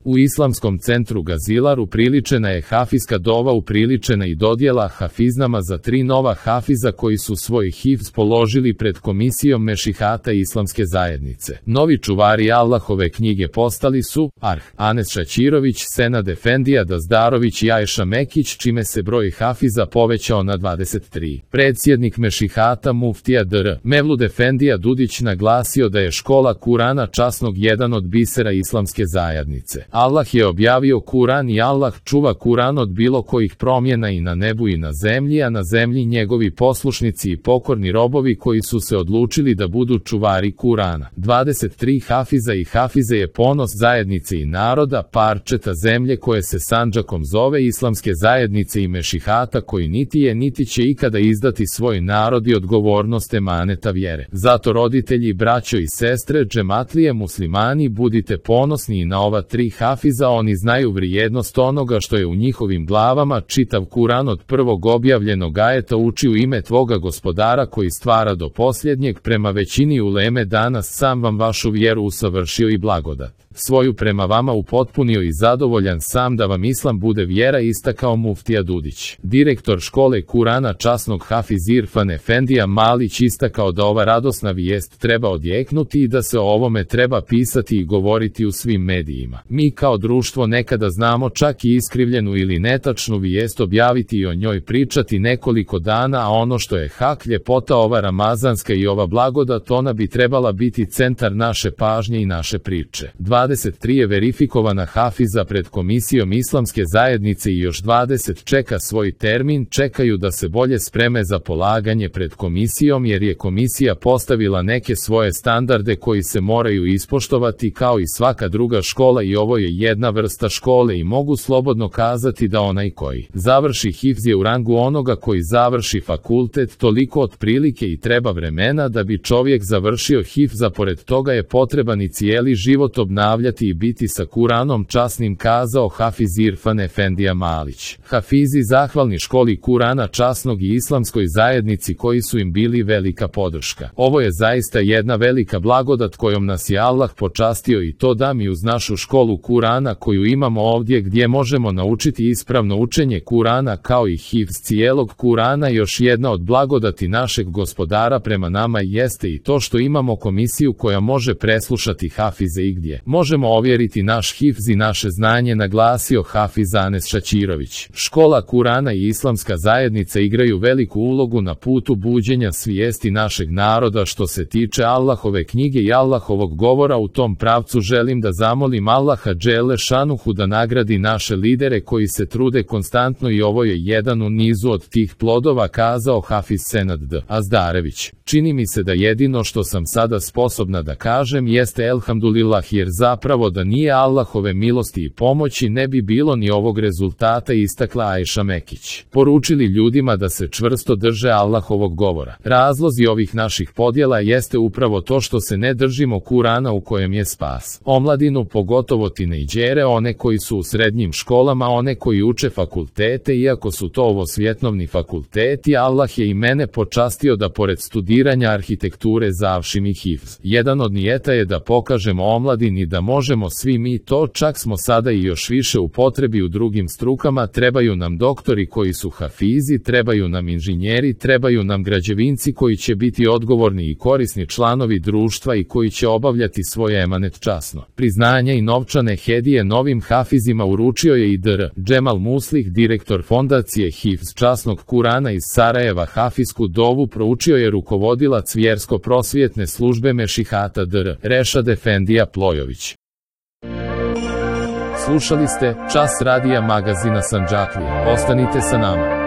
U Islamskom centru Gazilar upriličena je hafizka dova, upriličena i dodjela hafiznama za 3 nova hafiza koji su svoj hifz položili pred komisijom Mešihata Islamske zajednice. Novi čuvari Allahove knjige postali su Anes Šaćirović, Senad Efendija Dazdarović i Ajša Mekić, čime se broj hafiza povećao na 23. Predsjednik Mešihata muftija dr. Mevlud Efendija Dudić naglasio da je škola Kurana časnog jedan od bisera Islamske zajednice. Allah je objavio Kuran i Allah čuva Kuran od bilo kojih promjena i na nebu i na zemlji, a na zemlji njegovi poslušnici i pokorni robovi koji su se odlučili da budu čuvari Kurana. 23 hafiza i hafize je ponos zajednice i naroda, parčeta zemlje koje se Sandžakom zove Islamske zajednice i Mešihata, koji niti je niti će ikada izdati svoj narod i odgovornost emaneta vjere. Zato roditelji, braćo i sestre, džematlije, muslimani, budite ponosni i na ova 3 hafiza, oni znaju vrijednost onoga što je u njihovim glavama. Čitav Kuran od prvog objavljenog ajeta uči u ime tvoga gospodara koji stvara do posljednjeg. Prema većini uleme danas sam vam vašu vjeru usavršio i blagodat svoju prema vama upotpunio i zadovoljan sam da vam islam bude vjera, istakao muftija Dudić. Direktor škole Kurana časnog hafiz Irfan Efendija Malić istakao da ova radosna vijest treba odjeknuti i da se o ovome treba pisati i govoriti u svim medijima. Mi kao društvo nekada znamo čak i iskrivljenu ili netačnu vijest objaviti i o njoj pričati nekoliko dana, a ono što je hak, ljepota ova ramazanska i ova blagodat, ona bi trebala biti centar naše pažnje i naše priče. 23 je verifikovana hafiza pred komisijom Islamske zajednice i još 20 čeka svoj termin, čekaju da se bolje spreme za polaganje pred komisijom, jer je komisija postavila neke svoje standarde koji se moraju ispoštovati kao i svaka druga škola, i ovo je jedna vrsta škole i mogu slobodno kazati da onaj koji završi hifz je u rangu onoga koji završi fakultet, toliko otprilike i treba vremena da bi čovjek završio hifz, a pored toga je potreban i cijeli život obnavljati i biti sa Kuranom časnim, kazao hafiz Irfan Efendija Malić. Hafizi zahvalni školi Kurana časnog i Islamskoj zajednici koji su im bili velika podrška. Ovo je zaista jedna velika blagodat kojom nas je Allah počastio, i to da mi uz našu školu Kurana koju imamo ovdje, gdje možemo naučiti ispravno učenje Kurana kao i hifz cijelog Kurana. Još jedna od blagodati našeg gospodara prema nama jeste i to što imamo komisiju koja može preslušati hafize i gdje možemo ovjeriti naš hifz i naše znanje, naglasio hafiz Anes Šaćirović. Škola Kurana i Islamska zajednica igraju veliku ulogu na putu buđenja svijesti našeg naroda što se tiče Allahove knjige i Allahovog govora. U tom pravcu želim da zamolim Allaha dželle šanuhu da nagradi naše lidere koji se trude konstantno, i ovo je jedan u nizu od tih plodova, kazao hafiz Senad Dazdarević. Čini mi se da jedino što sam sada sposobna da kažem jeste elhamdulillah, jer zapravo da nije Allahove milosti i pomoći ne bi bilo ni ovog rezultata, istakla Ajša Mekić. Poručili ljudima da se čvrsto drže Allahovog govora. Razlozi ovih naših podjela jeste upravo to što se ne držimo Kurana u kojem je spas. Omladinu, pogotovo tinejdžere, one koji su u srednjim školama, one koji uče fakultete, iako su to ovosvjetnovni fakulteti, Allah je i mene počastio da pored studiranja arhitekture završim i hifz. Jedan od nijeta je da pokažemo omladini da možemo svi mi to, čak smo sada i još više u potrebi u drugim strukama. Trebaju nam doktori koji su hafizi, trebaju nam inženjeri, trebaju nam građevinci koji će biti odgovorni i korisni članovi društva i koji će obavljati svoj emanet časno. Priznanja i novčane hedije novim hafizima uručio je i dr. Džemal Muslih, direktor fondacije Hifz časnog Kurana iz Sarajeva. Hafizsku dovu proučio je rukovodilac vjersko-prosvjetne službe Mešihata dr. Rešad Efendija Plojović. Slušali ste Čas radija magazina Sandžaklija. Ostanite sa nama.